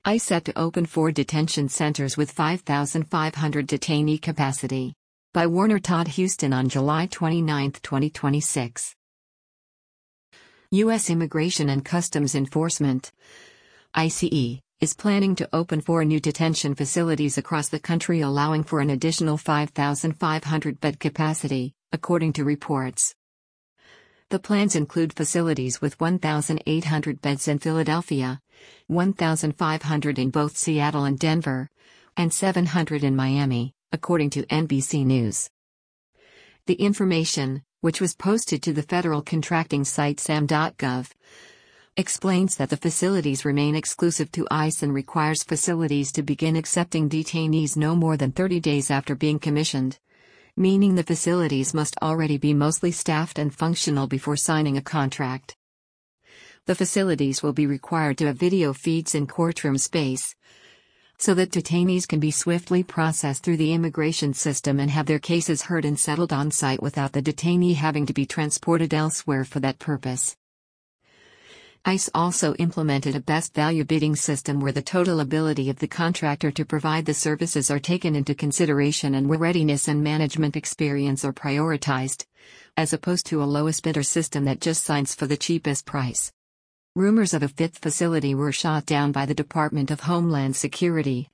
ICE set to open 4 detention centers with 5,500 detainee capacity. By Warner Todd Huston on July 29, 2026. U.S. Immigration and Customs Enforcement (ICE) is planning to open 4 new detention facilities across the country, allowing for an additional 5,500 bed capacity, according to reports. The plans include facilities with 1,800 beds in Philadelphia, 1,500 in both Seattle and Denver, and 700 in Miami, according to NBC News. The information, which was posted to the federal contracting site sam.gov, explains that the facilities remain exclusive to ICE and requires facilities to begin accepting detainees no more than 30 days after being commissioned, meaning the facilities must already be mostly staffed and functional before signing a contract. The facilities will be required to have video feeds in courtroom space, so that detainees can be swiftly processed through the immigration system and have their cases heard and settled on site without the detainee having to be transported elsewhere for that purpose. ICE also implemented a best value bidding system where the total ability of the contractor to provide the services are taken into consideration and where readiness and management experience are prioritized, as opposed to a lowest bidder system that just signs for the cheapest price. Rumors of a 5th facility were shot down by the Department of Homeland Security,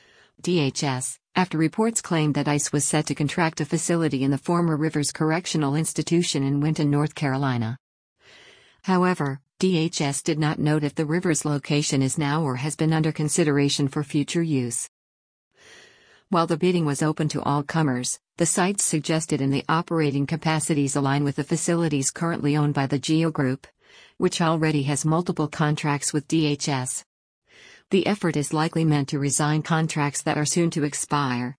DHS, after reports claimed that ICE was set to contract a facility in the former Rivers Correctional Institution in Winton, North Carolina. However, DHS did not note if the Rivers location is now or has been under consideration for future use. While the bidding was open to all comers, the sites suggested in the operating capacities align with the facilities currently owned by the GEO Group, which already has multiple contracts with DHS. The effort is likely meant to resign contracts that are soon to expire.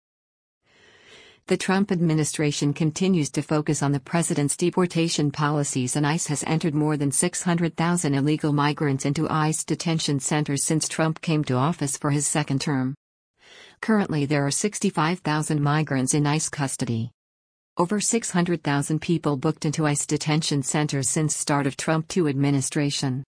The Trump administration continues to focus on the president's deportation policies, and ICE has entered more than 600,000 illegal migrants into ICE detention centers since Trump came to office for his second term. Currently there are 65,000 migrants in ICE custody. Over 600,000 people booked into ICE detention centers since start of Trump 2 administration.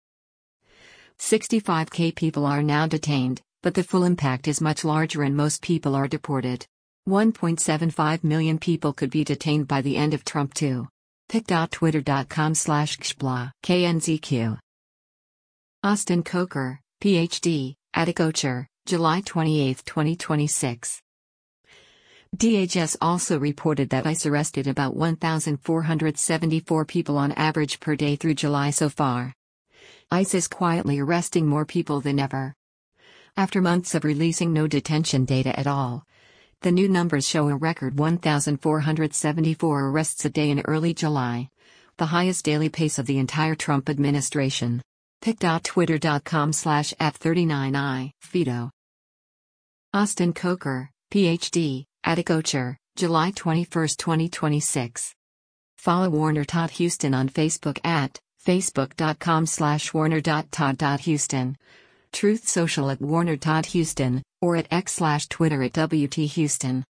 65,000 people are now detained, but the full impact is much larger and most people are deported. 1.75 million people could be detained by the end of Trump 2. pic.twitter.com/kshbla KNZQ. Austin Coker, Ph.D., Atikocher, July 28, 2026. DHS also reported that ICE arrested about 1,474 people on average per day through July so far. ICE is quietly arresting more people than ever. After months of releasing no detention data at all, the new numbers show a record 1,474 arrests a day in early July, the highest daily pace of the entire Trump administration. pic.twitter.com/@39i, Fido. Austin Coker, Ph.D., Atikocher, July 21, 2026. Follow Warner Todd Huston on Facebook at facebook.com/warner.todd.huston. Truth Social @Warner Todd Huston, or at x/Twitter @WT Huston.